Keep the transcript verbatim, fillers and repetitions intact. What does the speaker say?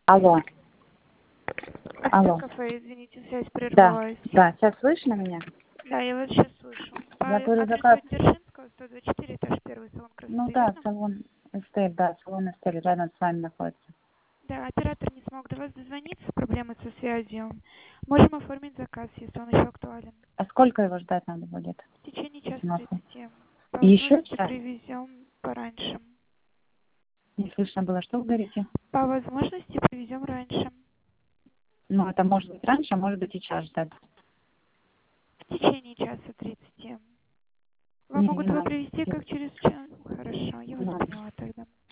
Алло. Алло. Кафе, извините, связь Да, прервалась. да, сейчас слышно меня? Да, я вас сейчас слышу. По Я говорю, адресу заказ. Дзержинского, сто двадцать четыре, этаж первый, салон Ну красоты, да, верно? салон Эстель, да, салон Эстель рядом с вами находится. Да, оператор не смог до вас дозвониться, проблемы со связью. Можем оформить заказ, если он еще актуален. А сколько его ждать надо будет? В течение часа Смысл? тридцати. По Еще возможности час? привезем пораньше. Не слышно было, что вы говорите? По возможности привезем раньше. Ну, это может быть раньше, а может быть и час ждать. В течение часа тридцати. Вам Не, не могут его надо. привезти как через час. Хорошо, я Не вас надо. поняла тогда.